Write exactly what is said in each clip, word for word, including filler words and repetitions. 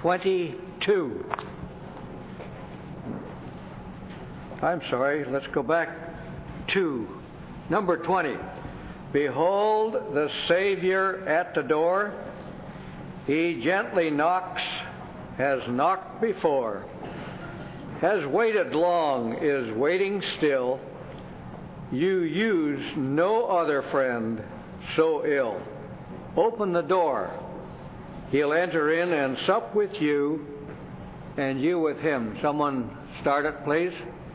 twenty-two. I'm sorry, let's go back to number twenty. Behold the Savior at the door. He gently knocks, has knocked before, has waited long, is waiting still. You use no other friend so ill. Open the door. He'll enter in and sup with you, and you with him. Someone start it, please.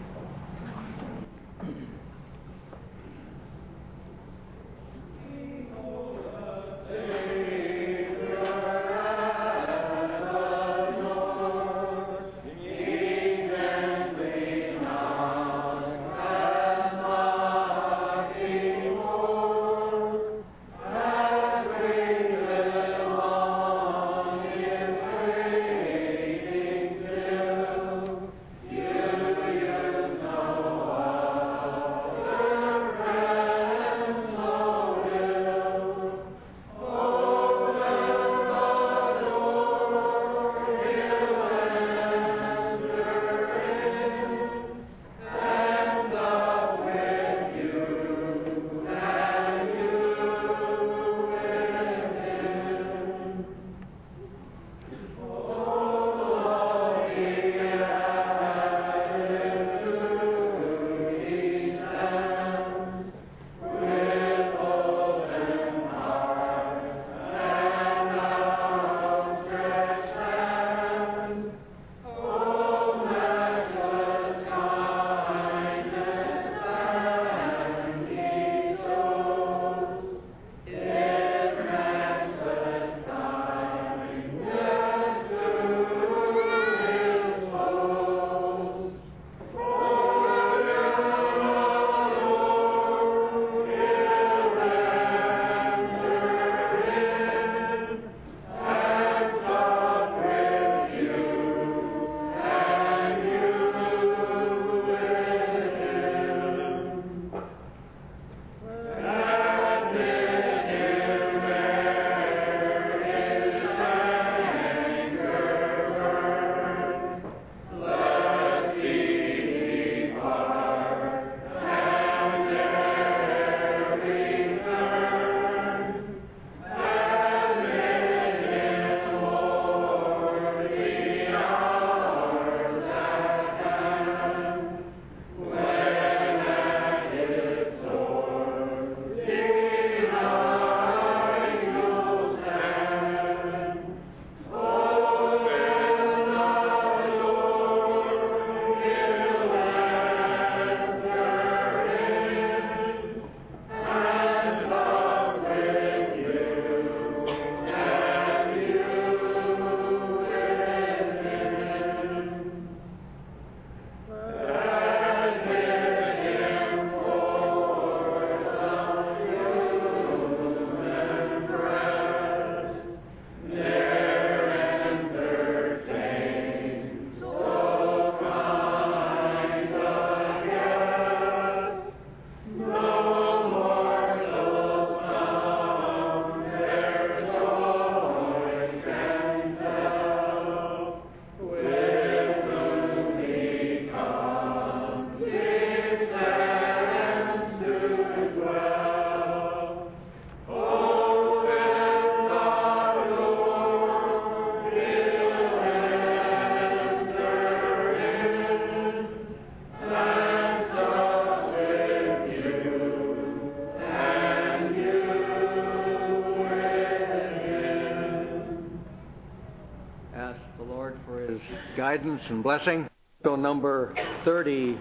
Guidance and blessing. So number thirty,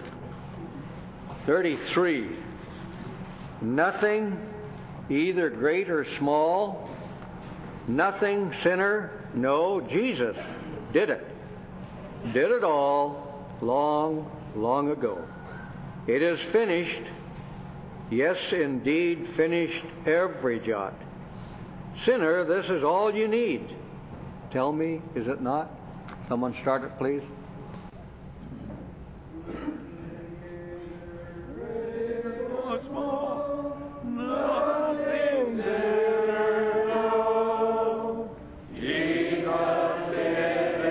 thirty-three. Nothing, either great or small, nothing, sinner, no, Jesus did it. Did it all long, long ago. It is finished. Yes, indeed, finished every jot. Sinner, this is all you need. Tell me, is it not? Someone start it, please. Jesus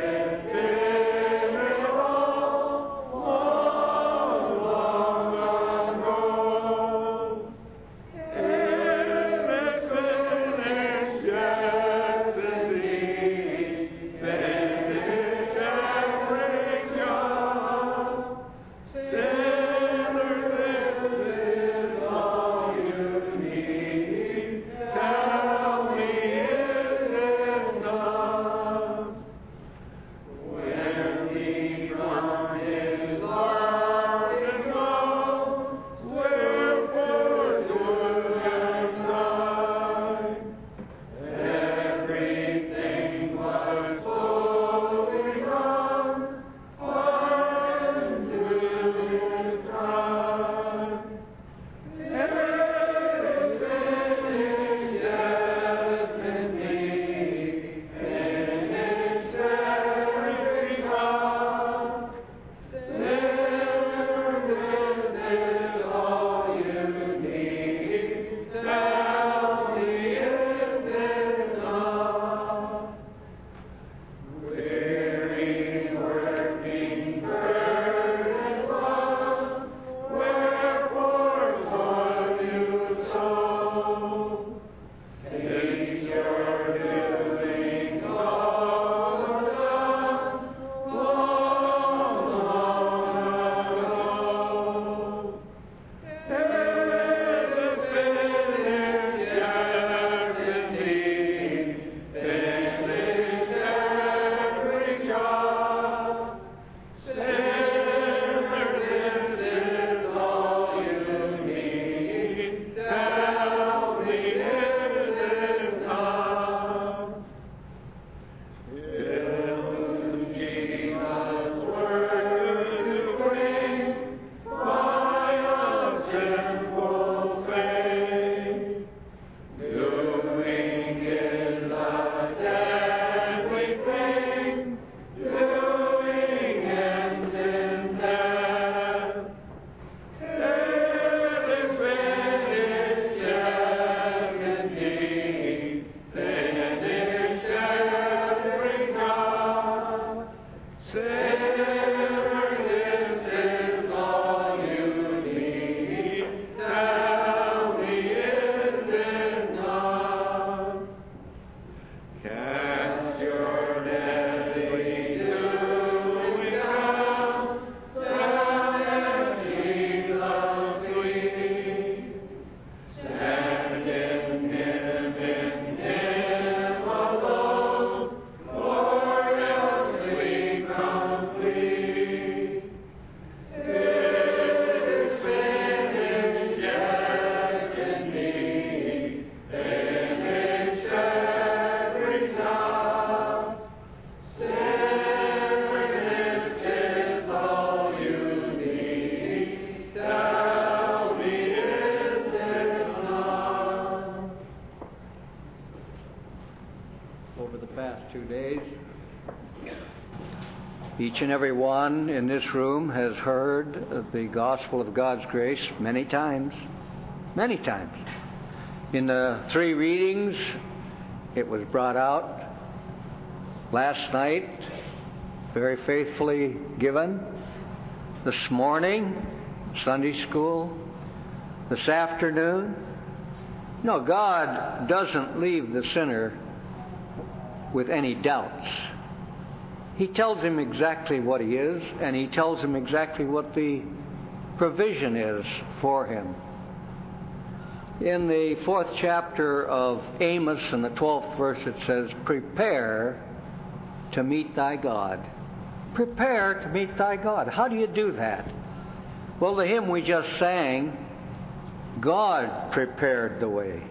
Each and every one in this room has heard the gospel of God's grace many times. Many times. In the three readings, it was brought out last night, very faithfully given. This morning, Sunday school. This afternoon. No, God doesn't leave the sinner with any doubts. He tells him exactly what he is, and he tells him exactly what the provision is for him. In the fourth chapter of Amos, in the twelfth verse, it says, "Prepare to meet thy God." Prepare to meet thy God. How do you do that? Well, the hymn we just sang, God prepared the way.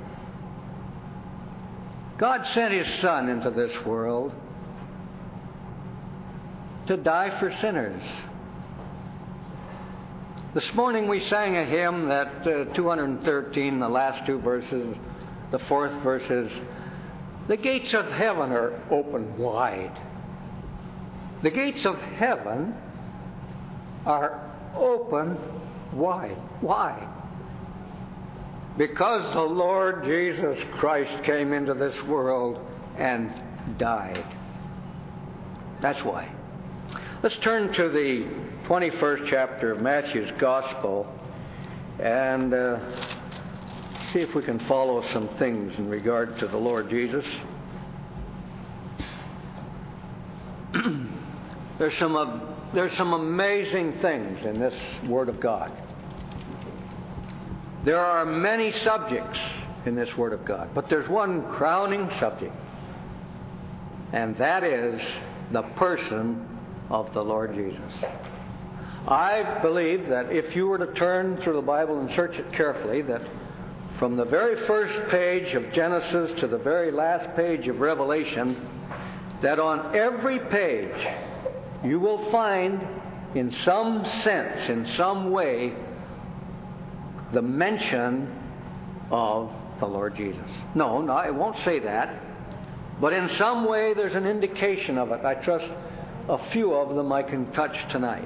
God sent His Son into this world to die for sinners. This morning we sang a hymn that uh, two hundred thirteen, the last two verses, the fourth verse is, "The gates of heaven are open wide." The gates of heaven are open wide. Why? Because the Lord Jesus Christ came into this world and died. That's why. Let's turn to the twenty-first chapter of Matthew's Gospel and uh, see if we can follow some things in regard to the Lord Jesus. There's some uh, there's some amazing things in this Word of God. There are many subjects in this Word of God, but there's one crowning subject, and that is the person of the Lord Jesus. I believe that if you were to turn through the Bible and search it carefully, that from the very first page of Genesis to the very last page of Revelation, that on every page you will find in some sense, in some way, the mention of the Lord Jesus. No, no, it won't say that. But in some way there's an indication of it. I trust a few of them I can touch tonight.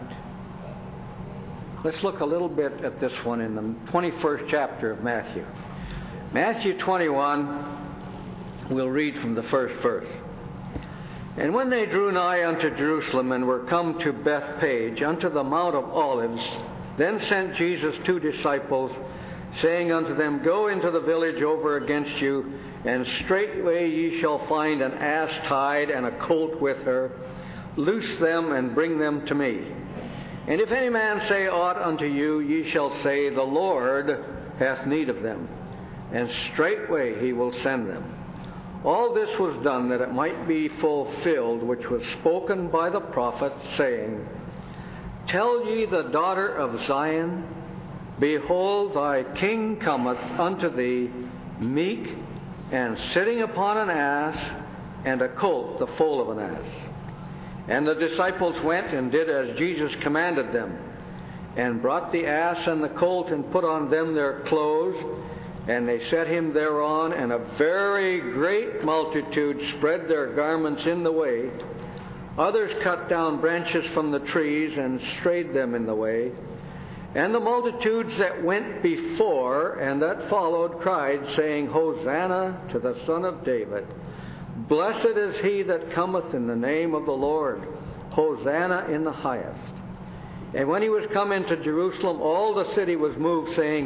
Let's look a little bit at this one in the twenty-first chapter of Matthew. Matthew twenty-one, we'll read from the first verse. "And when they drew nigh unto Jerusalem and were come to Bethpage, unto the Mount of Olives, then sent Jesus two disciples, saying unto them, Go into the village over against you, and straightway ye shall find an ass tied and a colt with her. Loose them and bring them to me. And if any man say aught unto you, ye shall say, The Lord hath need of them. And straightway he will send them. All this was done that it might be fulfilled, which was spoken by the prophet, saying, Tell ye the daughter of Zion, Behold, thy king cometh unto thee, meek, and sitting upon an ass, and a colt, the foal of an ass. And the disciples went and did as Jesus commanded them, and brought the ass and the colt, and put on them their clothes, and they set him thereon, and a very great multitude spread their garments in the way. Others cut down branches from the trees and strayed them in the way. And the multitudes that went before and that followed cried, saying, Hosanna to the Son of David. Blessed is he that cometh in the name of the Lord. Hosanna in the highest. And when he was come into Jerusalem, all the city was moved, saying,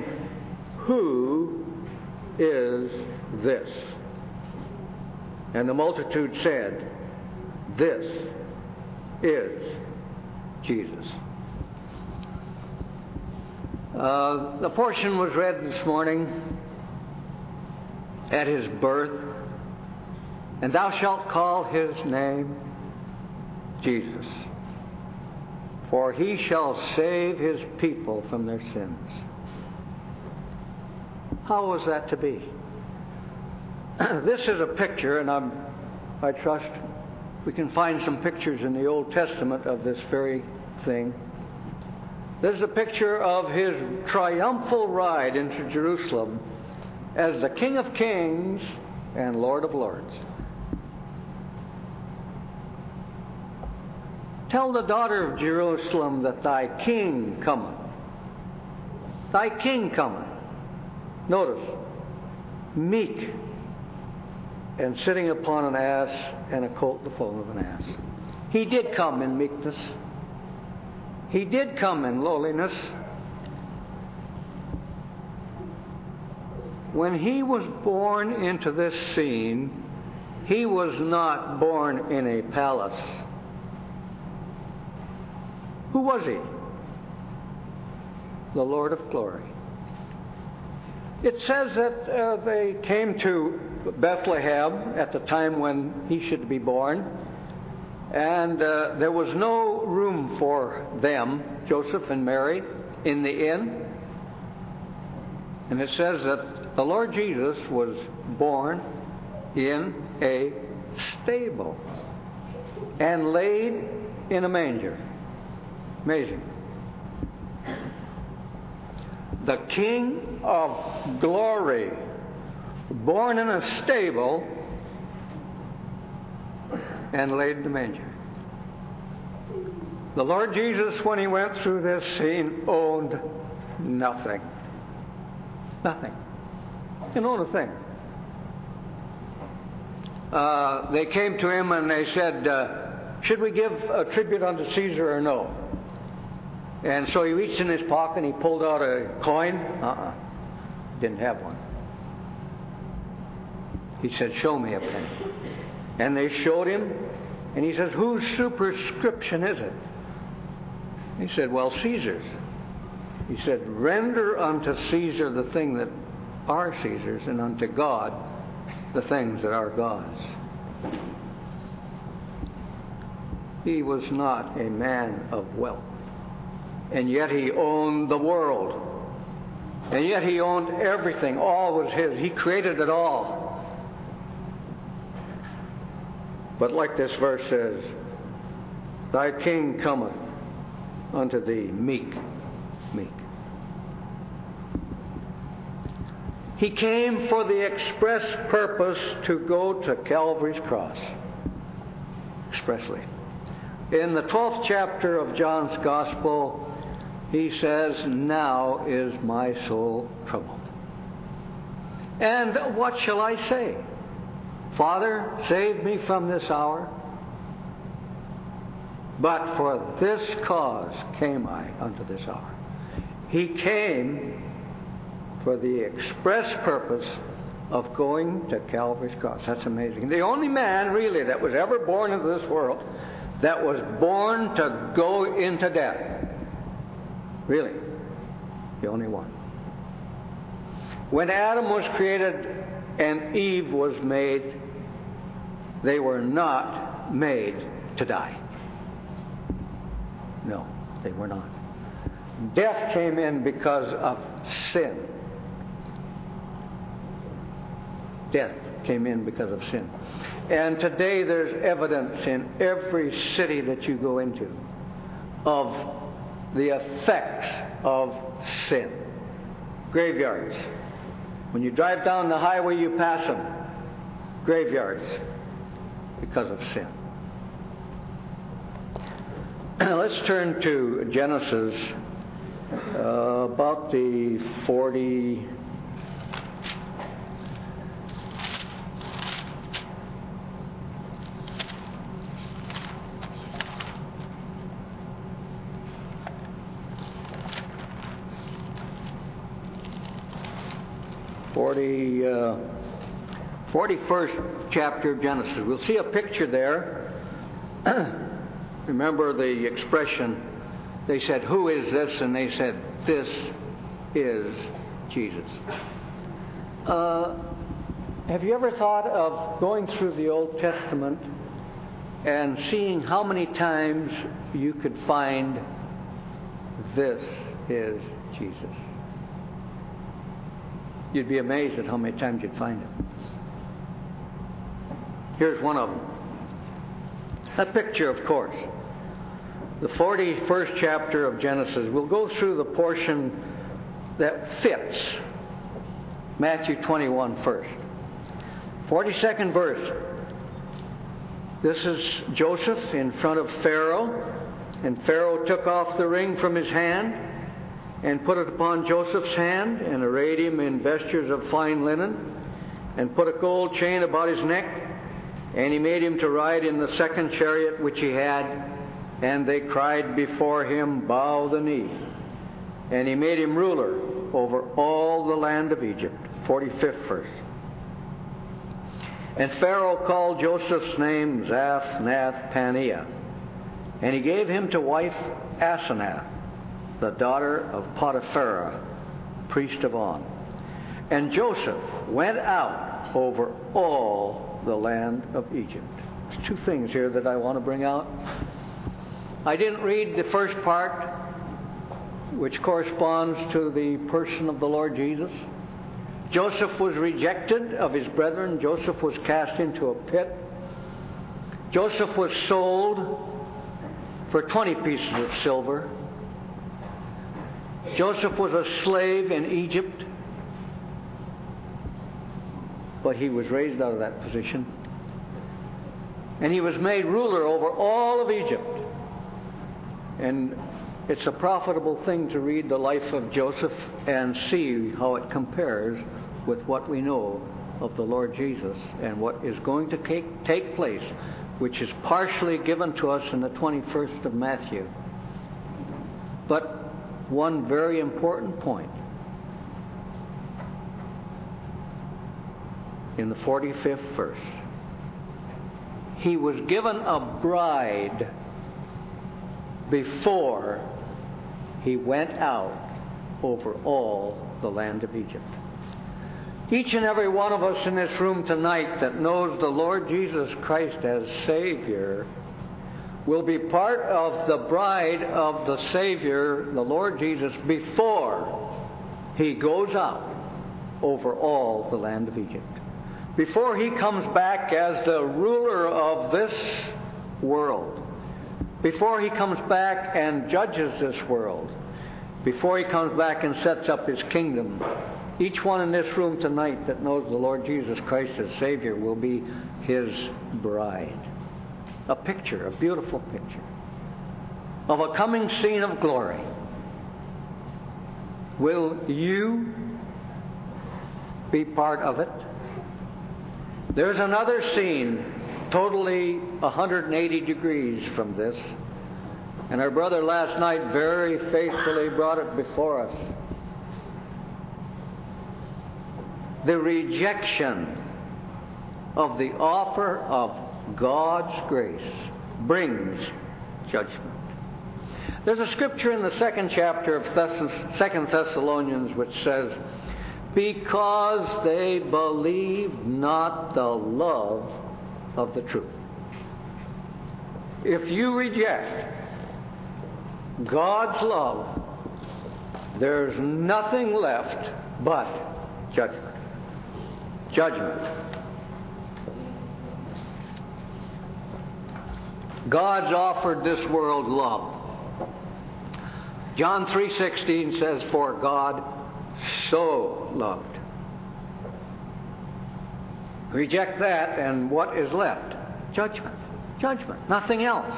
Who is this? And the multitude said, This is Jesus. Uh, the portion was read this morning at his birth. And thou shalt call his name Jesus, for he shall save his people from their sins. How was that to be? This is a picture, and I'm, I trust we can find some pictures in the Old Testament of this very thing. This is a picture of his triumphal ride into Jerusalem as the King of Kings and Lord of Lords. Tell the daughter of Jerusalem that thy king cometh. Thy king cometh. Notice, meek, and sitting upon an ass, and a colt the foal of an ass. He did come in meekness. He did come in lowliness. When he was born into this scene, he was not born in a palace. Who was he? The Lord of glory. It says that uh, they came to Bethlehem at the time when he should be born, and uh, there was no room for them, Joseph and Mary, in the inn. And it says that the Lord Jesus was born in a stable and laid in a manger. Amazing. The King of glory, born in a stable and laid in the manger. The Lord Jesus, when he went through this scene, owned nothing. Nothing. He didn't own a thing. Uh, they came to him and they said, uh, should we give a tribute unto Caesar or no? And so he reached in his pocket and he pulled out a coin. Uh-uh. Didn't have one. He said, show me a penny. And they showed him. And he says, whose superscription is it? He said, well, Caesar's. He said, render unto Caesar the thing that are Caesar's, and unto God the things that are God's. He was not a man of wealth. And yet he owned the world. And yet he owned everything. All was his. He created it all. But like this verse says, thy king cometh unto thee meek, meek. He came for the express purpose to go to Calvary's cross. Expressly. In the twelfth chapter of John's Gospel, he says, now is my soul troubled. And what shall I say? Father, save me from this hour. But for this cause came I unto this hour. He came for the express purpose of going to Calvary's cross. That's amazing. The only man, really, that was ever born into this world that was born to go into death. Really. The only one. When Adam was created and Eve was made, they were not made to die. No, they were not. Death came in because of sin. Death came in because of sin. And today there's evidence in every city that you go into of the effects of sin. Graveyards. When you drive down the highway, you pass them. Graveyards. Because of sin. Let's turn to Genesis, uh, about the forty. forty, uh, forty-first chapter of Genesis. We'll see a picture there. Remember the expression, they said, who is this? And they said, this is Jesus. Uh, have you ever thought of going through the Old Testament and seeing how many times you could find this is Jesus? You'd be amazed at how many times you'd find it. Here's one of them. A picture, of course. The forty-first chapter of Genesis. We'll go through the portion that fits Matthew twenty-one first. forty-second verse. This is Joseph in front of Pharaoh. And Pharaoh took off the ring from his hand and put it upon Joseph's hand and arrayed him in vestures of fine linen and put a gold chain about his neck. And he made him to ride in the second chariot which he had. And they cried before him, "Bow the knee." And he made him ruler over all the land of Egypt. forty-fifth verse. And Pharaoh called Joseph's name Zaphnath-Paneah. And he gave him to wife Asenath, the daughter of Potiphera, priest of On. And Joseph went out over all the land of Egypt. There's two things here that I want to bring out. I didn't read the first part, which corresponds to the person of the Lord Jesus. Joseph was rejected of his brethren. Joseph was cast into a pit. Joseph was sold for twenty pieces of silver. Joseph was a slave in Egypt, but he was raised out of that position. And he was made ruler over all of Egypt. And it's a profitable thing to read the life of Joseph and see how it compares with what we know of the Lord Jesus and what is going to take, take place, which is partially given to us in the twenty-first of Matthew. But one very important point. In the forty-fifth verse, he was given a bride before he went out over all the land of Egypt. Each and every one of us in this room tonight that knows the Lord Jesus Christ as Savior will be part of the bride of the Savior, the Lord Jesus, before he goes out over all the land of Egypt. Before he comes back as the ruler of this world. Before he comes back and judges this world. Before he comes back and sets up his kingdom. Each one in this room tonight that knows the Lord Jesus Christ as Savior will be his bride. A picture, a beautiful picture of a coming scene of glory. Will you be part of it? There's another scene totally one hundred eighty degrees from this. And our brother last night very faithfully brought it before us. The rejection of the offer of God's grace brings judgment. There's a scripture in the second chapter of Thess- Second Thessalonians which says, "Because they believed not the love of the truth." If you reject God's love, there's nothing left but judgment. Judgment. God's offered this world love. John three sixteen says, "For God so loved." Reject that, and what is left? Judgment. Judgment. Nothing else.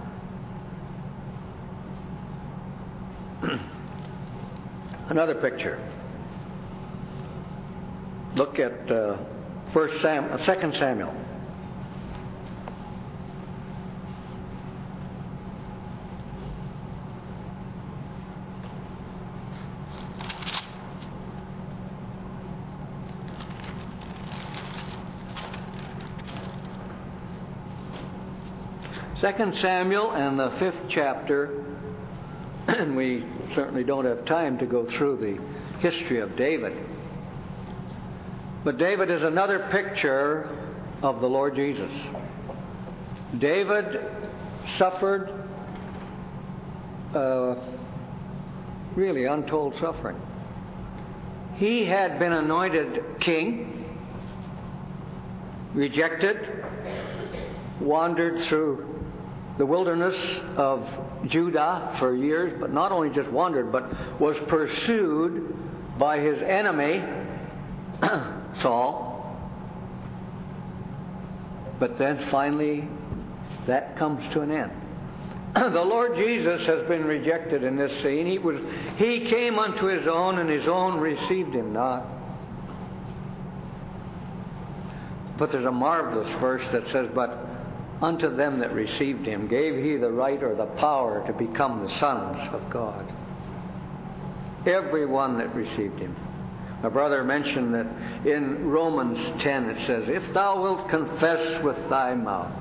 Another picture. Look at uh, First Sam, uh, Second Samuel. Second Samuel and the fifth chapter, and we certainly don't have time to go through the history of David. But David is another picture of the Lord Jesus. David suffered uh, really untold suffering. He had been anointed king, rejected, wandered through the wilderness of Judah for years, but not only just wandered, but was pursued by his enemy, Saul. But then finally That comes to an end. The Lord Jesus has been rejected in this scene. He was, He came unto His own, and His own received Him not. But there's a marvelous verse that says, but unto them that received Him gave He the right or the power to become the sons of God. Everyone that received Him. My brother mentioned that in Romans ten it says, if thou wilt confess with thy mouth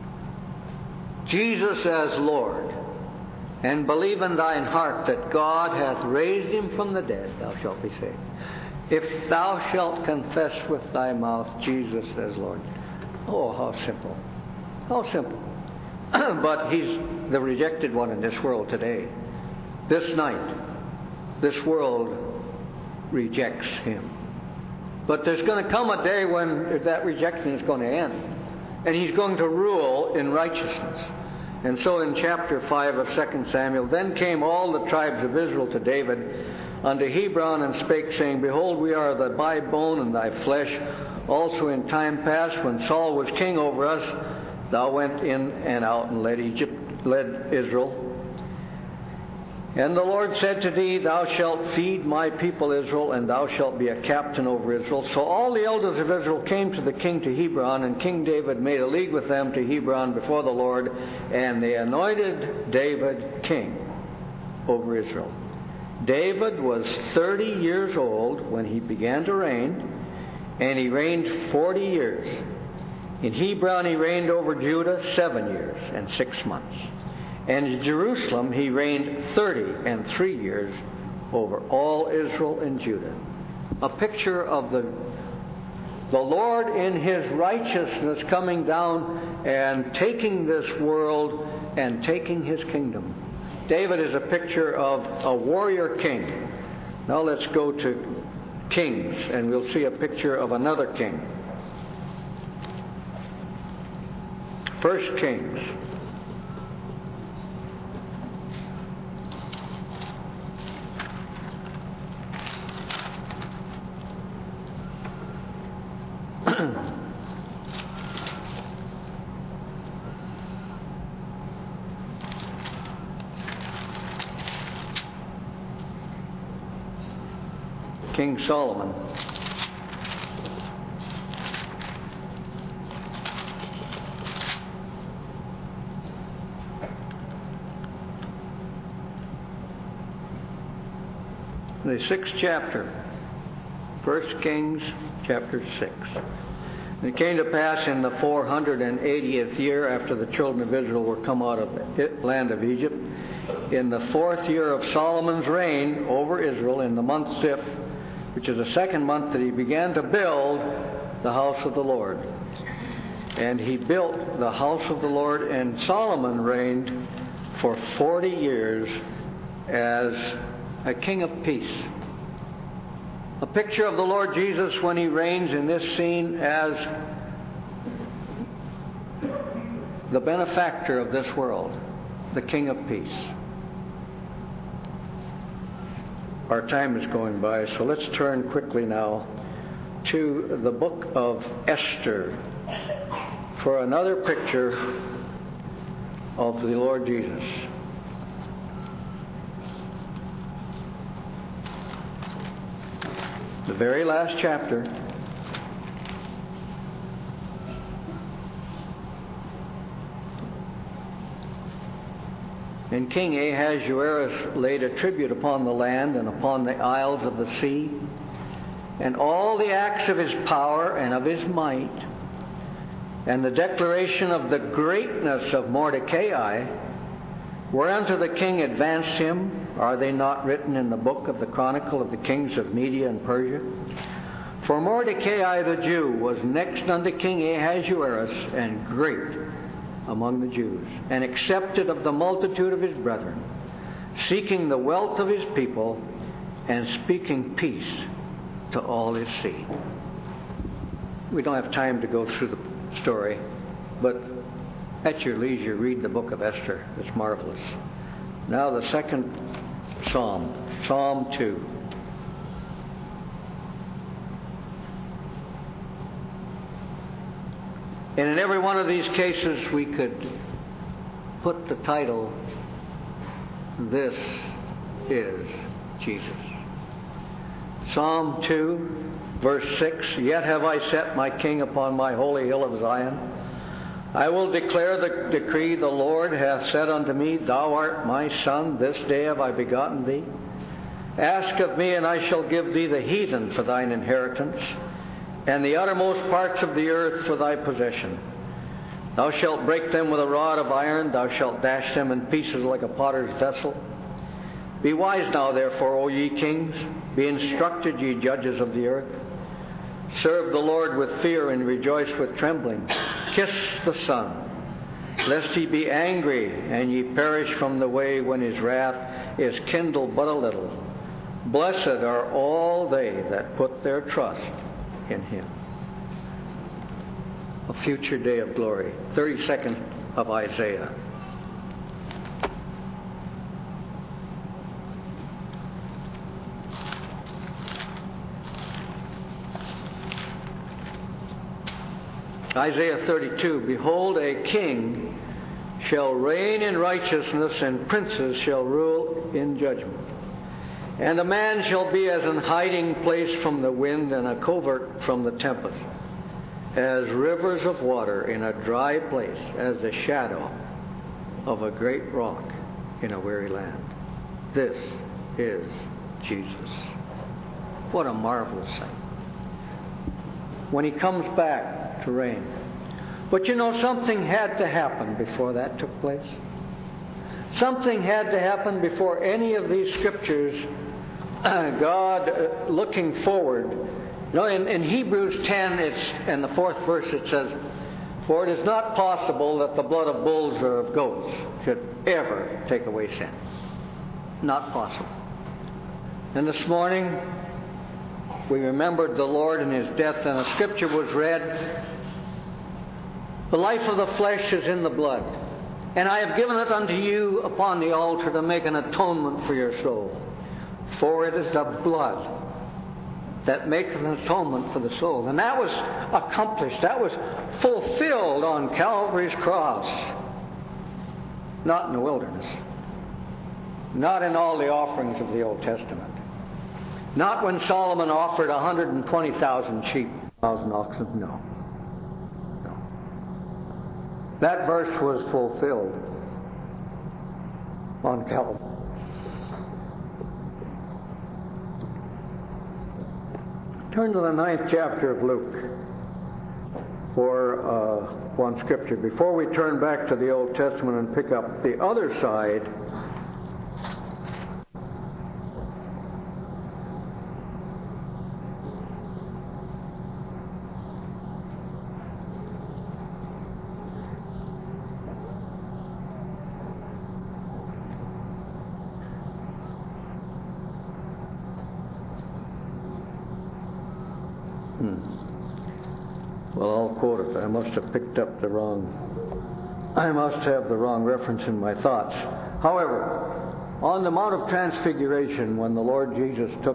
Jesus as Lord, and believe in thine heart that God hath raised Him from the dead, thou shalt be saved. If thou shalt confess with thy mouth Jesus as Lord. Oh, how simple. How simple. But he's the rejected one in this world today. This night, this world rejects Him. But there's going to come a day when that rejection is going to end. And He's going to rule in righteousness. And so in chapter five of Second Samuel, then came all the tribes of Israel to David unto Hebron, and spake, saying, behold, we are thy bone and thy flesh. Also in time past, when Saul was king over us, thou went in and out and led Egypt, led Israel. And the Lord said to thee, thou shalt feed my people Israel, and thou shalt be a captain over Israel. So all the elders of Israel came to the king to Hebron, and King David made a league with them to Hebron before the Lord, and they anointed David king over Israel. David was thirty years old when he began to reign, and he reigned forty years. In Hebron he reigned over Judah seven years and six months. And in Jerusalem he reigned thirty and three years over all Israel and Judah. A picture of the, the Lord in His righteousness coming down and taking this world and taking His kingdom. David is a picture of a warrior king. Now let's go to Kings, and we'll see a picture of another king. First Kings. King Solomon. The sixth chapter, First Kings chapter six. And it came to pass in the four hundred eightieth year after the children of Israel were come out of the land of Egypt, in the fourth year of Solomon's reign over Israel, in the month Ziph, which is the second month, that he began to build the house of the Lord. And he built the house of the Lord, and Solomon reigned for forty years as a king of peace. A picture of the Lord Jesus when He reigns in this scene as the benefactor of this world, the King of peace. Our time is going by, so let's turn quickly now to the book of Esther for another picture of the Lord Jesus. The very last chapter. And King Ahasuerus laid a tribute upon the land and upon the isles of the sea, and all the acts of his power and of his might, and the declaration of the greatness of Mordecai, whereunto the king advanced him, are they not written in the book of the chronicle of the kings of Media and Persia? For Mordecai the Jew was next unto King Ahasuerus, and great among the Jews, and accepted of the multitude of his brethren, seeking the wealth of his people, and speaking peace to all his seed. We don't have time to go through the story, but at your leisure, read the book of Esther. It's marvelous. Now the second psalm, Psalm two. And in every one of these cases, we could put the title, "This is Jesus." Psalm two, verse six, "Yet have I set my king upon my holy hill of Zion. I will declare the decree, the Lord hath said unto me, Thou art my son, this day have I begotten thee. Ask of me, and I shall give thee the heathen for thine inheritance, and the uttermost parts of the earth for thy possession. Thou shalt break them with a rod of iron, thou shalt dash them in pieces like a potter's vessel. Be wise now, therefore, O ye kings, be instructed, ye judges of the earth. Serve the Lord with fear and rejoice with trembling. Kiss the Son, lest he be angry and ye perish from the way when his wrath is kindled but a little. Blessed are all they that put their trust in him." A future day of glory. thirty-second of Isaiah. Isaiah thirty-two, "Behold, a king shall reign in righteousness, and princes shall rule in judgment. And a man shall be as an hiding place from the wind, and a covert from the tempest, as rivers of water in a dry place, as the shadow of a great rock in a weary land." This is Jesus. What a marvelous sight. When he comes back to reign. But you know, something had to happen before that took place. Something had to happen before any of these scriptures, God uh, looking forward. You know, in, in Hebrews ten, it's in the fourth verse, it says, "For it is not possible that the blood of bulls or of goats should ever take away sin." Not possible. And this morning, we remembered the Lord and his death, and a scripture was read. "The life of the flesh is in the blood, and I have given it unto you upon the altar to make an atonement for your soul. For it is the blood that maketh an atonement for the soul." And that was accomplished. That was fulfilled on Calvary's cross. Not in the wilderness. Not in all the offerings of the Old Testament. Not when Solomon offered one hundred twenty thousand sheep, one thousand oxen. No. No. That verse was fulfilled on Calvary. Turn to the ninth chapter of Luke for uh, one scripture. Before we turn back to the Old Testament and pick up the other side, well, I'll quote it. I must have picked up the wrong, I must have the wrong reference in my thoughts. However, on the Mount of Transfiguration, when the Lord Jesus took,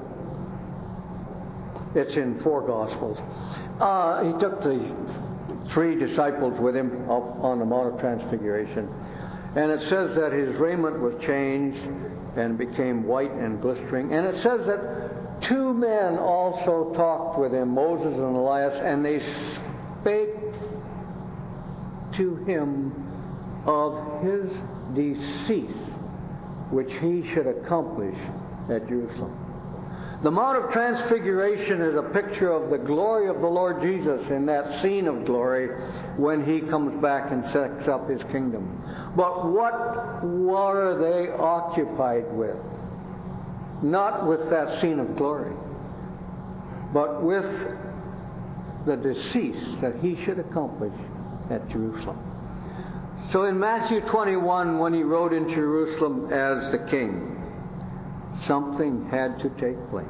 it's in four Gospels, uh, he took the three disciples with him up on the Mount of Transfiguration. And it says that his raiment was changed and became white and glistering. And it says that two men also talked with him, Moses and Elias, and they spake to him of his decease, which he should accomplish at Jerusalem. The Mount of Transfiguration is a picture of the glory of the Lord Jesus in that scene of glory when he comes back and sets up his kingdom. But what were they occupied with? Not with that scene of glory, but with the decease that he should accomplish at Jerusalem. So in Matthew twenty-one, when he rode into Jerusalem as the king, something had to take place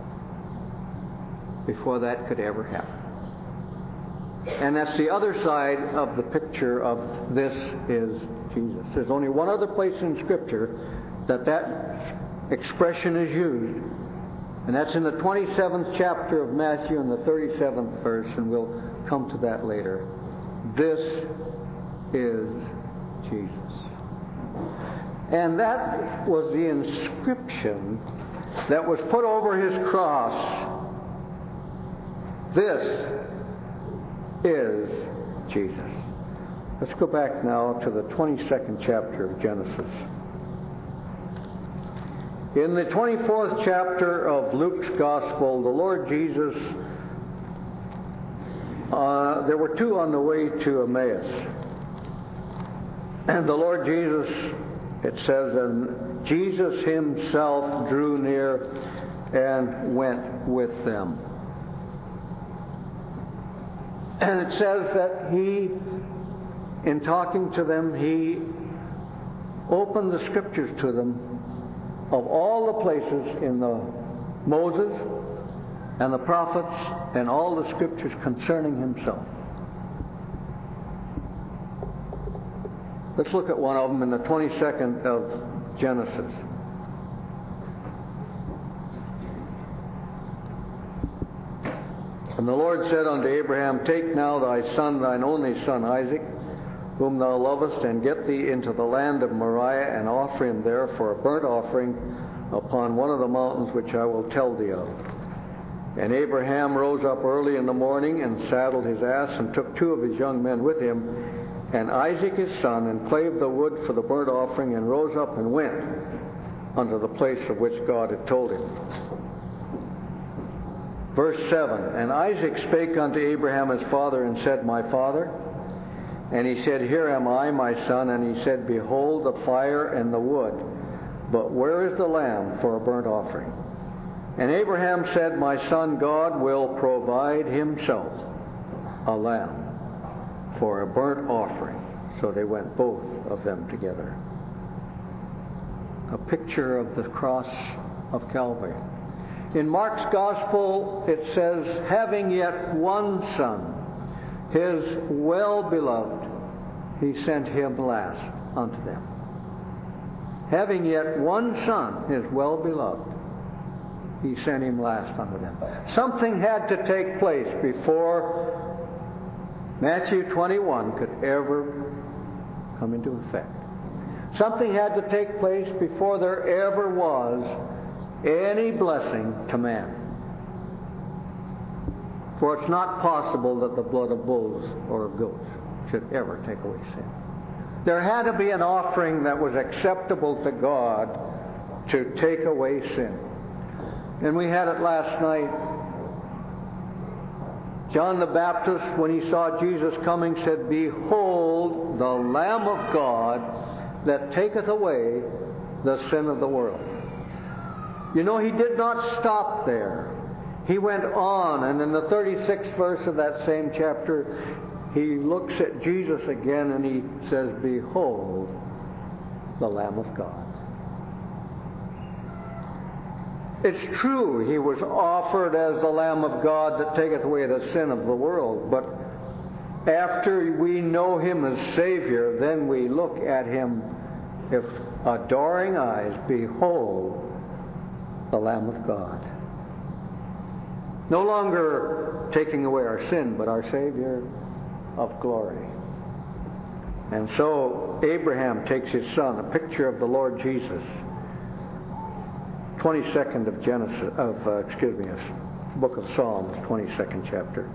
before that could ever happen. And that's the other side of the picture of this is Jesus. There's only one other place in Scripture that that expression is used, and that's in the twenty-seventh chapter of Matthew and the thirty-seventh verse, and we'll come to that later. This is Jesus. And that was the inscription that was put over his cross. This is Jesus. Let's go back now to the twenty-second chapter of Genesis. In the twenty-fourth chapter of Luke's Gospel, the Lord Jesus, uh, there were two on the way to Emmaus. And the Lord Jesus, it says, and Jesus himself drew near and went with them. And it says that he, in talking to them, he opened the scriptures to them of all the places in the Moses and the prophets and all the scriptures concerning himself. Let's look at one of them in the twenty-second of Genesis. And the Lord said unto Abraham, Take now thy son, thine only son Isaac, whom thou lovest, and get thee into the land of Moriah, and offer him there for a burnt offering upon one of the mountains which I will tell thee of. And Abraham rose up early in the morning, and saddled his ass, and took two of his young men with him, and Isaac his son, and clave the wood for the burnt offering, and rose up and went unto the place of which God had told him. Verse seven, And Isaac spake unto Abraham his father, and said, My father? And he said, Here am I, my son. And he said, Behold the fire and the wood, but where is the lamb for a burnt offering? And Abraham said, My son, God will provide himself a lamb for a burnt offering. So they went both of them together. A picture of the cross of Calvary. In Mark's Gospel, it says, having yet one son, his well-beloved, he sent him last unto them. Having yet one son, his well-beloved, he sent him last unto them. Something had to take place before Matthew twenty-one could ever come into effect. Something had to take place before there ever was any blessing to man. For it's not possible that the blood of bulls or of goats should ever take away sin. There had to be an offering that was acceptable to God to take away sin. And we had it last night. John the Baptist, when he saw Jesus coming, said, Behold the Lamb of God that taketh away the sin of the world. You know, he did not stop there. He went on, and in the thirty-sixth verse of that same chapter, he looks at Jesus again and he says, Behold the Lamb of God. It's true, he was offered as the Lamb of God that taketh away the sin of the world, but after we know him as Savior, then we look at him with adoring eyes, Behold the Lamb of God. No longer taking away our sin, but our Savior of glory. And so Abraham takes his son, a picture of the Lord Jesus. twenty-second of Genesis, of uh, excuse me, book of Psalms, twenty-second chapter.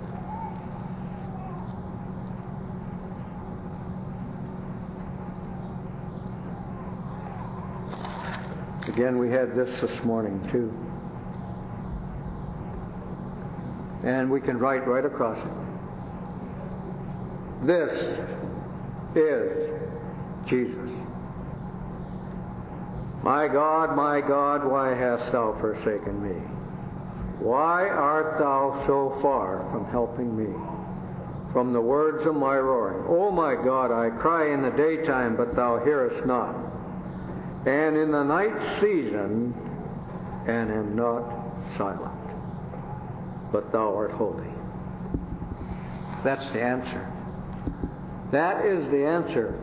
Again, we had this this morning too. And we can write right across it. This is Jesus. My God, my God, why hast thou forsaken me? Why art thou so far from helping me? From the words of my roaring. O my God, I cry in the daytime, but thou hearest not. And in the night season, and am not silent. But thou art holy. That's the answer. That is the answer.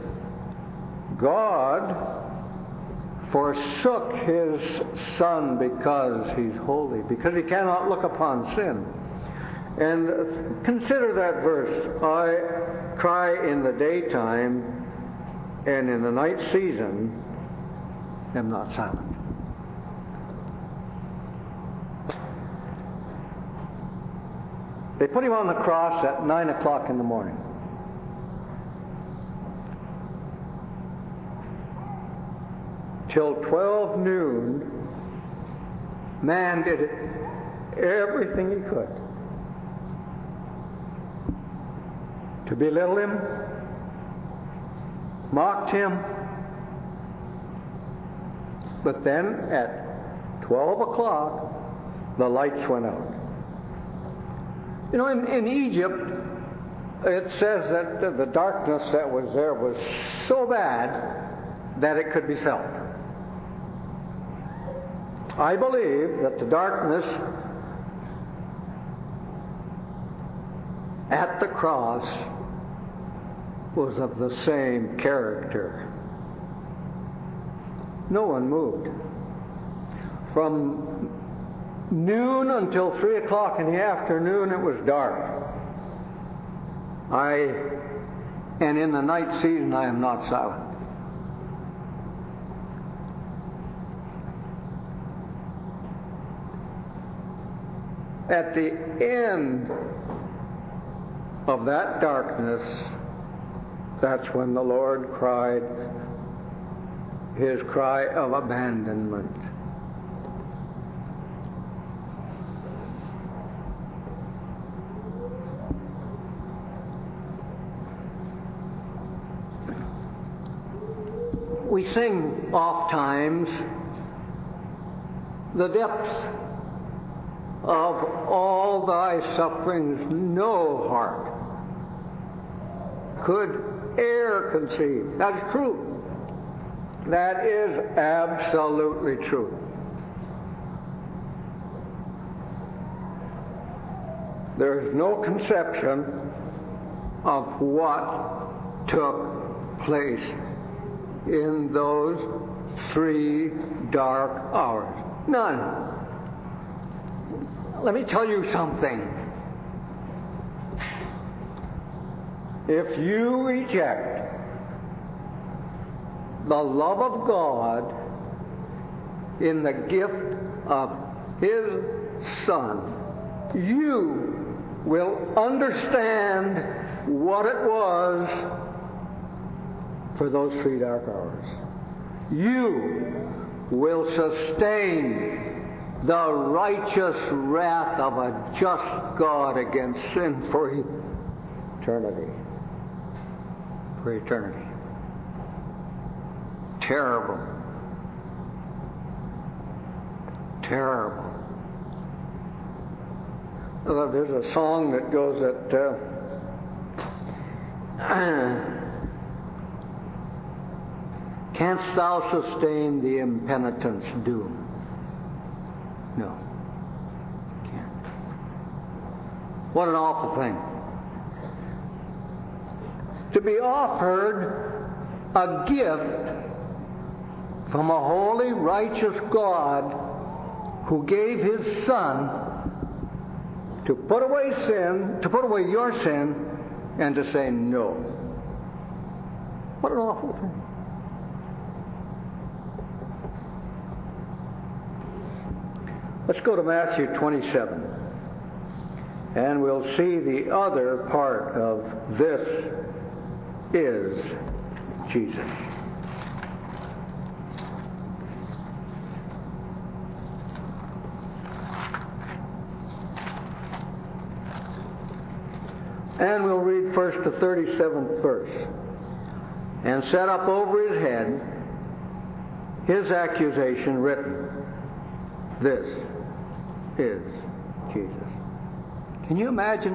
God forsook his Son because he's holy, because he cannot look upon sin. And consider that verse. I cry in the daytime, and in the night season, am not silent. They put him on the cross at nine o'clock in the morning. Till twelve noon, man did everything he could to belittle him, mocked him. But then at twelve o'clock, the lights went out. You know, in, in Egypt, it says that the, the darkness that was there was so bad that it could be felt. I believe that the darkness at the cross was of the same character. No one moved. From noon until three o'clock in the afternoon, it was dark. I, and in the night season, I am not silent. At the end of that darkness, that's when the Lord cried his cry of abandonment. We sing oft times, the depths of all thy sufferings no heart could e'er conceive. That's true. That is absolutely true. There is no conception of what took place in those three dark hours. None. Let me tell you something. If you reject the love of God in the gift of His Son, you will understand what it was for those three dark hours. You will sustain the righteous wrath of a just God against sin for eternity. For eternity. Terrible. Terrible. Uh, there's a song that goes that uh, canst thou sustain the impenitent's doom? No. Can't. What an awful thing. To be offered a gift from a holy, righteous God who gave His Son to put away sin, to put away your sin, and to say no. What an awful thing. Let's go to Matthew twenty-seven, and we'll see the other part of this is Jesus. And we'll read first the thirty-seventh verse. And set up over his head his accusation written, this is Jesus. Can you imagine?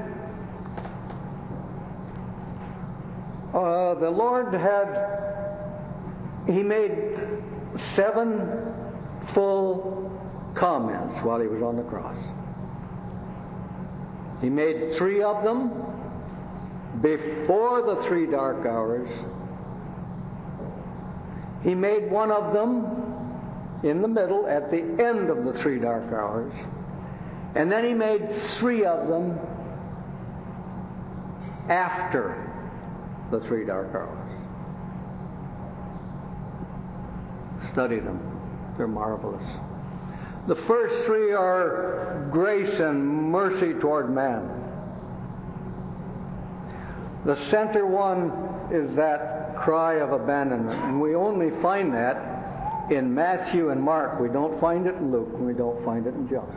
Uh, the Lord had, He made seven full comments while He was on the cross. He made three of them before the three dark hours. He made one of them in the middle at the end of the three dark hours. And then He made three of them after the three dark hours. Study them. They're marvelous. The first three are grace and mercy toward man. The center one is that cry of abandonment. And we only find that in Matthew and Mark. We don't find it in Luke, and we don't find it in John.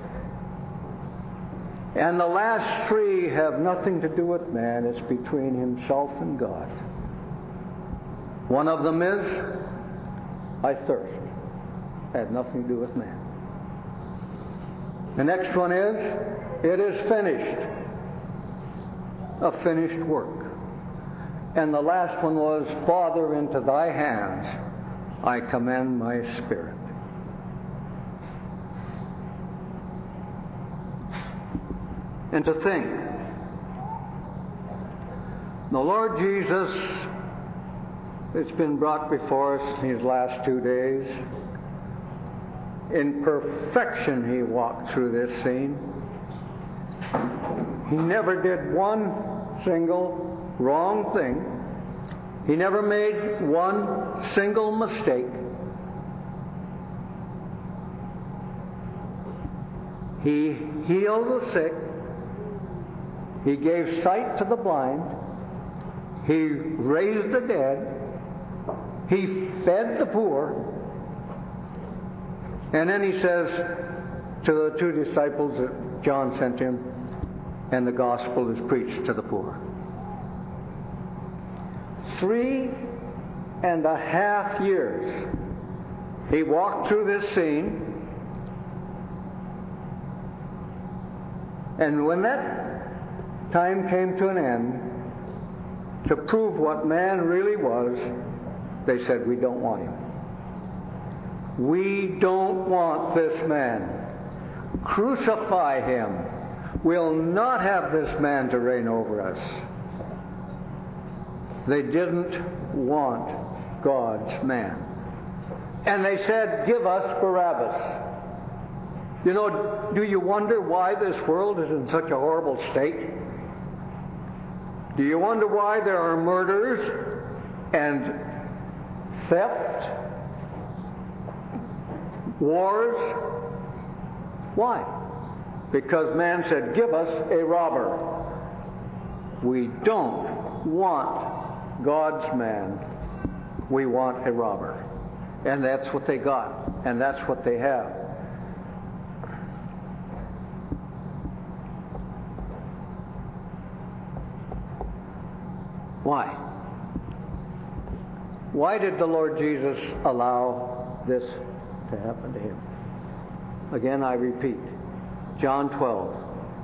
And the last three have nothing to do with man. It's between himself and God. One of them is, I thirst. Had nothing to do with man. The next one is, it is finished. A finished work. And the last one was, Father, into thy hands I commend my spirit. And to think, the Lord Jesus, it's been brought before us in these last two days. In perfection he walked through this scene. He never did one single wrong thing. He never made one single mistake. He healed the sick. He gave sight to the blind. He raised the dead. He fed the poor. And then he says to the two disciples that John sent him, and the gospel is preached to the poor. Three and a half years he walked through this scene, and when that time came to an end, to prove what man really was, they said, we don't want him. We don't want this man. Crucify him. We'll not have this man to reign over us. They didn't want God's man. And they said, give us Barabbas. You know, do you wonder why this world is in such a horrible state? Do you wonder why there are murders and theft, wars? Why? Because man said, give us a robber. We don't want God's man. We want a robber. And that's what they got. And that's what they have. Why? Why did the Lord Jesus allow this to happen to him? Again, I repeat, John twelve.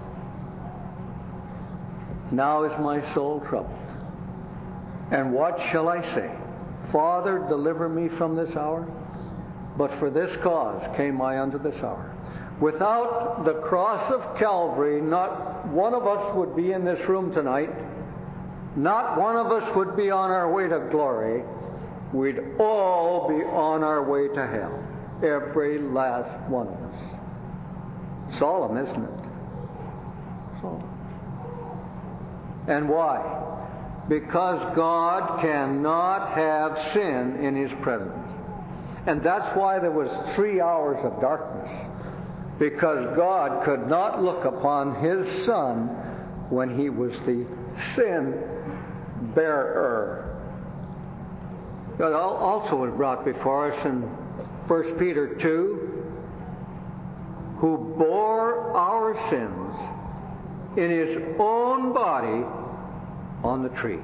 Now is my soul troubled. And what shall I say? Father, deliver me from this hour. But for this cause came I unto this hour. Without the cross of Calvary, not one of us would be in this room tonight. Not one of us would be on our way to glory. We'd all be on our way to hell. Every last one of us. Solemn, isn't it? Solemn. And why? Because God cannot have sin in His presence. And that's why there was three hours of darkness. Because God could not look upon His Son when He was the sin bearer. God also was brought before us in First Peter two, who bore our sins in His own body on the tree.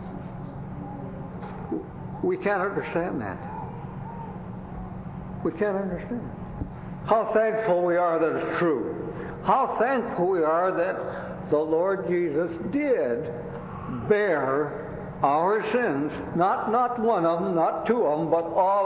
We can't understand that. We can't understand it. How thankful we are that it's true. How thankful we are that the Lord Jesus did bear our sins. Not, not one of them, not two of them, but all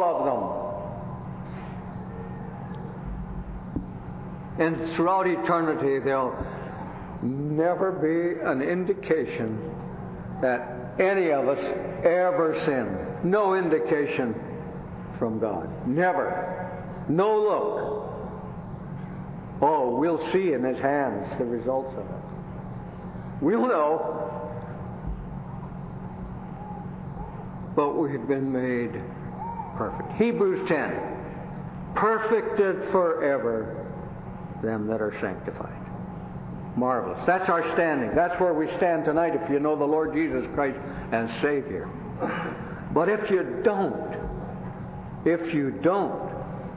of them. And throughout eternity, there'll never be an indication that any of us ever sinned. No indication from God. Never. No look. Oh, we'll see in His hands the results of it. We'll know. But we've been made perfect. Hebrews ten, perfected forever them that are sanctified. Marvelous. That's our standing. That's where we stand tonight if you know the Lord Jesus Christ as Savior. But if you don't, if you don't,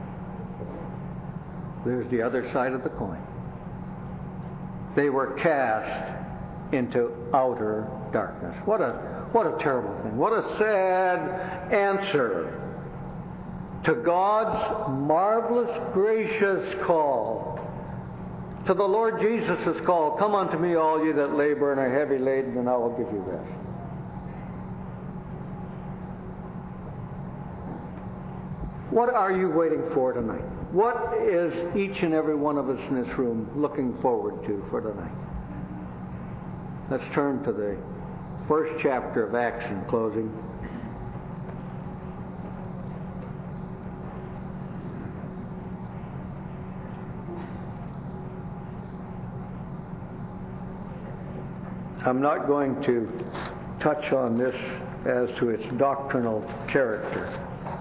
there's the other side of the coin. They were cast into outer darkness. What a what a terrible thing. What a sad answer to God's marvelous, gracious call. To the Lord Jesus' call, come unto me all you that labor and are heavy laden, and I will give you rest. What are you waiting for tonight? What is each and every one of us in this room looking forward to for tonight? Let's turn to the first chapter of Acts in closing. I'm not going to touch on this as to its doctrinal character.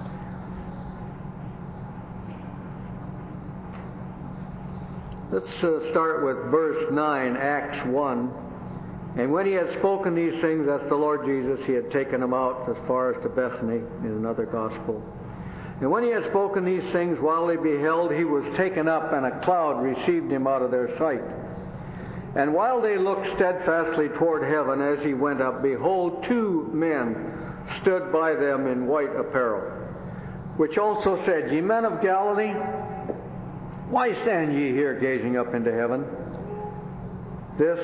Let's uh, start with verse nine, Acts one. And when he had spoken these things, that's the Lord Jesus, he had taken them out as far as to Bethany in another gospel. And when he had spoken these things, while they beheld, he was taken up, and a cloud received him out of their sight. And while they looked steadfastly toward heaven as he went up, behold, two men stood by them in white apparel, which also said, Ye men of Galilee, why stand ye here gazing up into heaven? This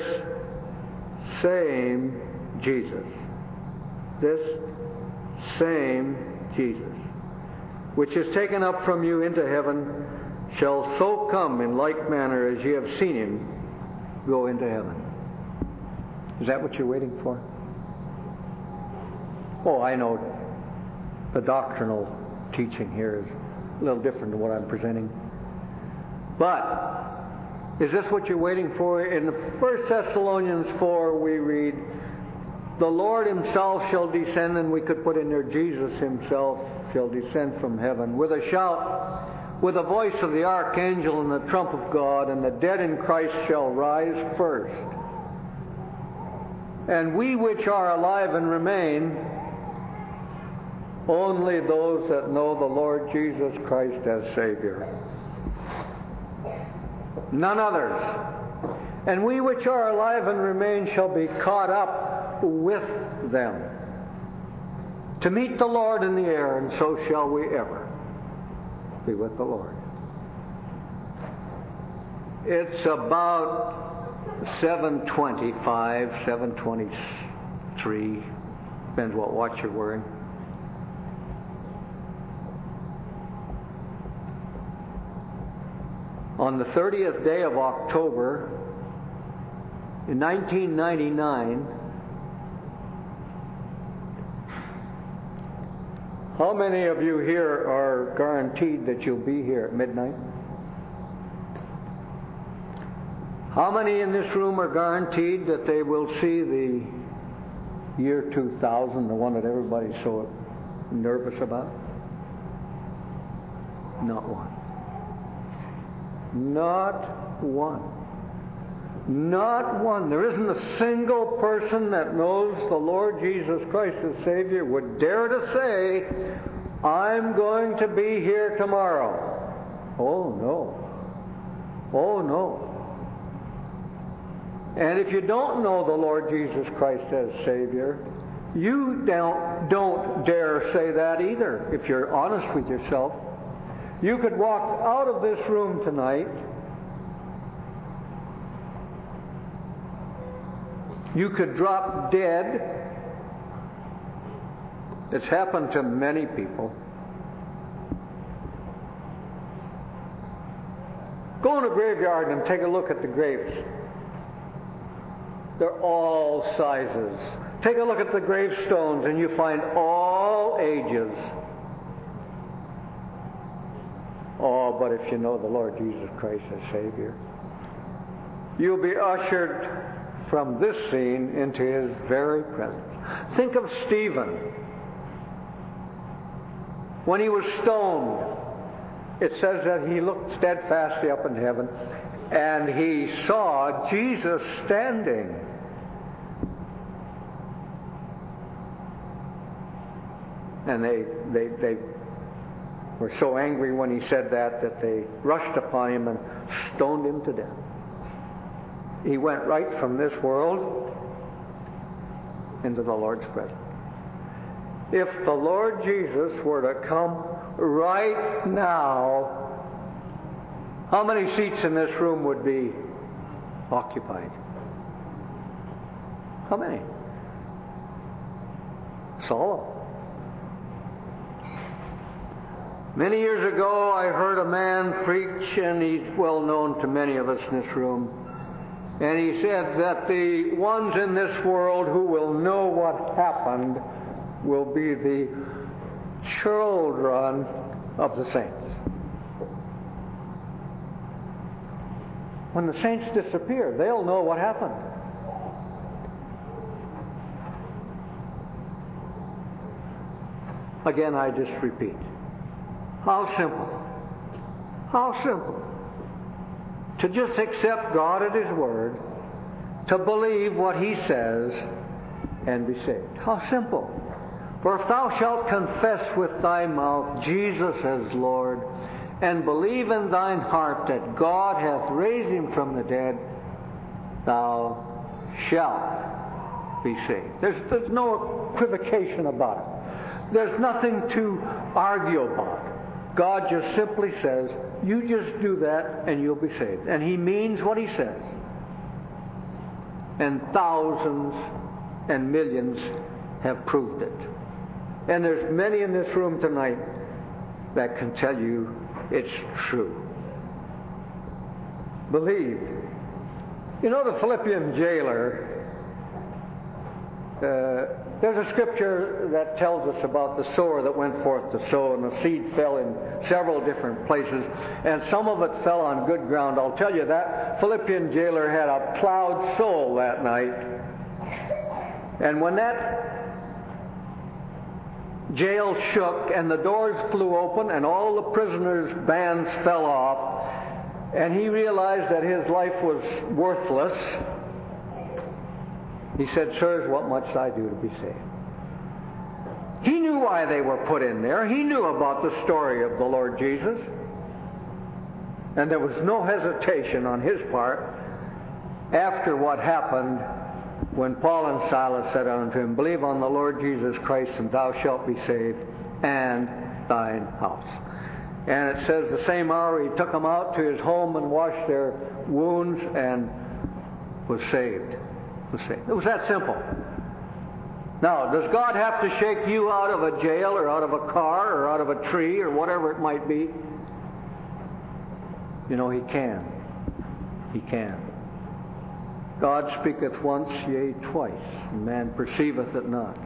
same Jesus, this same Jesus, which is taken up from you into heaven, shall so come in like manner as ye have seen him go into heaven. Is that what you're waiting for? Oh, I know the doctrinal teaching here is a little different than what I'm presenting. But is this what you're waiting for? In First Thessalonians four we read, the Lord himself shall descend, and we could put in there Jesus himself shall descend from heaven with a shout, with the voice of the archangel and the trump of God, and the dead in Christ shall rise first. And we which are alive and remain, only those that know the Lord Jesus Christ as Savior. None others. And we which are alive and remain shall be caught up with them to meet the Lord in the air, and so shall we ever be with the Lord. It's about seven twenty-five, seven twenty-three, depends what watch you're wearing. On the thirtieth day of October in nineteen ninety-nine, how many of you here are guaranteed that you'll be here at midnight? How many in this room are guaranteed that they will see the year two thousand, the one that everybody's so nervous about? Not one. Not one. Not one. There isn't a single person that knows the Lord Jesus Christ as Savior would dare to say, I'm going to be here tomorrow. Oh no. Oh no. And if you don't know the Lord Jesus Christ as Savior, you don't, don't dare say that either, if you're honest with yourself. You could walk out of this room tonight. You could drop dead. It's happened to many people. Go in a graveyard and take a look at the graves. They're all sizes. Take a look at the gravestones and you find all ages. Oh, but if you know the Lord Jesus Christ as Savior, you'll be ushered from this scene into His very presence. Think of Stephen. when he was stoned, it says that he looked steadfastly up in heaven and he saw Jesus standing. And they, they, they were so angry when he said that that they rushed upon him and stoned him to death. He went right from this world into the Lord's presence. If the Lord Jesus were to come right now, how many seats in this room would be occupied? How many? Solemn. Many years ago, I heard a man preach, and he's well known to many of us in this room. And he said that the ones in this world who will know what happened will be the children of the saints. When the saints disappear, they'll know what happened. Again, I just repeat. How simple. How simple. To just accept God at His Word, to believe what He says, and be saved. How simple. For if thou shalt confess with thy mouth Jesus as Lord, and believe in thine heart that God hath raised Him from the dead, thou shalt be saved. There's, there's no equivocation about it. There's nothing to argue about. God just simply says, you just do that and you'll be saved. And He means what He says. And thousands and millions have proved it. And there's many in this room tonight that can tell you it's true. Believe. You know the Philippian jailer, uh, there's a scripture that tells us about the sower that went forth to sow, and the seed fell in several different places, and some of it fell on good ground. I'll tell you, that Philippian jailer had a plowed soul that night. And when that jail shook and the doors flew open and all the prisoners' bands fell off, and he realized that his life was worthless, he said, sirs, what must I do to be saved? He knew why they were put in there. He knew about the story of the Lord Jesus. And there was no hesitation on his part after what happened when Paul and Silas said unto him, believe on the Lord Jesus Christ, and thou shalt be saved, and thine house. And it says the same hour he took them out to his home and washed their wounds and was saved. Was saved. It was that simple. Now, does God have to shake you out of a jail or out of a car or out of a tree or whatever it might be? You know, He can. He can. God speaketh once, yea, twice, and man perceiveth it not.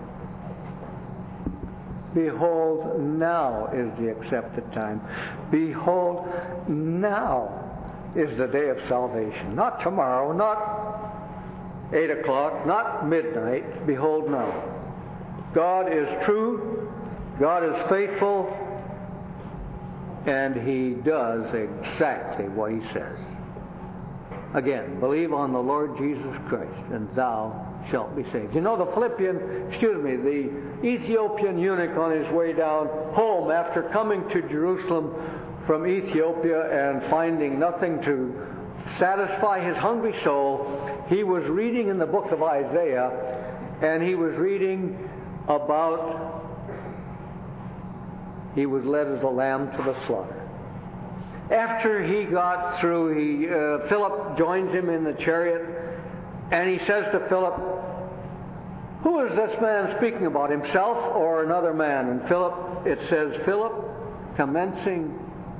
Behold, now is the accepted time. Behold, now is the day of salvation. Not tomorrow, not eight o'clock, not midnight. Behold, now. God is true. God is faithful. And He does exactly what He says. Again, believe on the Lord Jesus Christ, and thou shalt be saved. You know, the Philippian, excuse me, the Ethiopian eunuch on his way down home after coming to Jerusalem from Ethiopia and finding nothing to satisfy his hungry soul, he was reading in the book of Isaiah, and he was reading about he was led as a lamb to the slaughter. After he got through, he uh, Philip joins him in the chariot, and he says to Philip, who is this man speaking about, himself or another man? And Philip, it says, Philip, commencing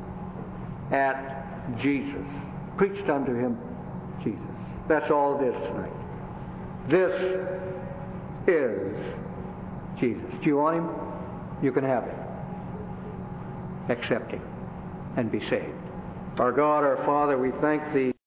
at Jesus, preached unto him Jesus. That's all it is tonight. This is Jesus. Do you want Him? You can have Him. Accept Him and be saved. Our God, our Father, we thank Thee.